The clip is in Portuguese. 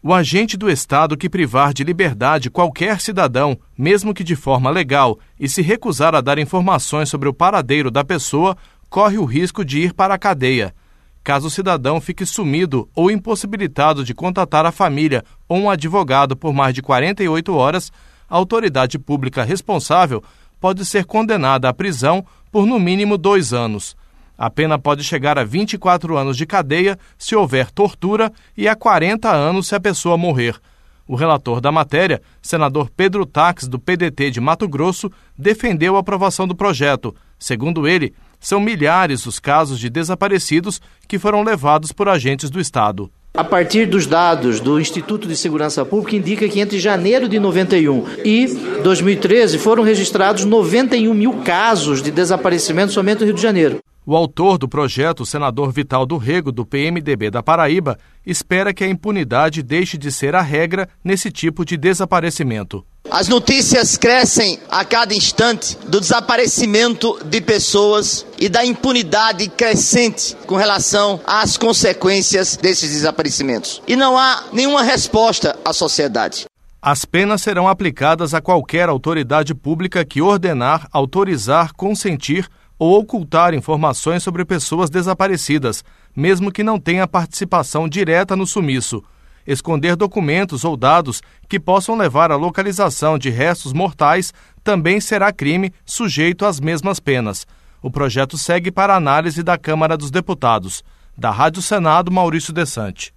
O agente do Estado que privar de liberdade qualquer cidadão, mesmo que de forma legal, e se recusar a dar informações sobre o paradeiro da pessoa, corre o risco de ir para a cadeia. Caso o cidadão fique sumido ou impossibilitado de contatar a família ou um advogado por mais de 48 horas, a autoridade pública responsável pode ser condenada à prisão por no mínimo 2 anos. A pena pode chegar a 24 anos de cadeia se houver tortura e a 40 anos se a pessoa morrer. O relator da matéria, senador Pedro Taques, do PDT de Mato Grosso, defendeu a aprovação do projeto. Segundo ele, são milhares os casos de desaparecidos que foram levados por agentes do Estado. A partir dos dados do Instituto de Segurança Pública, indica que entre janeiro de 91 e 2013 foram registrados 91 mil casos de desaparecimento somente no Rio de Janeiro. O autor do projeto, o senador Vital do Rego, do PMDB da Paraíba, espera que a impunidade deixe de ser a regra nesse tipo de desaparecimento. As notícias crescem a cada instante do desaparecimento de pessoas e da impunidade crescente com relação às consequências desses desaparecimentos. E não há nenhuma resposta à sociedade. As penas serão aplicadas a qualquer autoridade pública que ordenar, autorizar, consentir ou ocultar informações sobre pessoas desaparecidas, mesmo que não tenha participação direta no sumiço. Esconder documentos ou dados que possam levar à localização de restos mortais também será crime sujeito às mesmas penas. O projeto segue para análise da Câmara dos Deputados. Da Rádio Senado, Maurício Desante.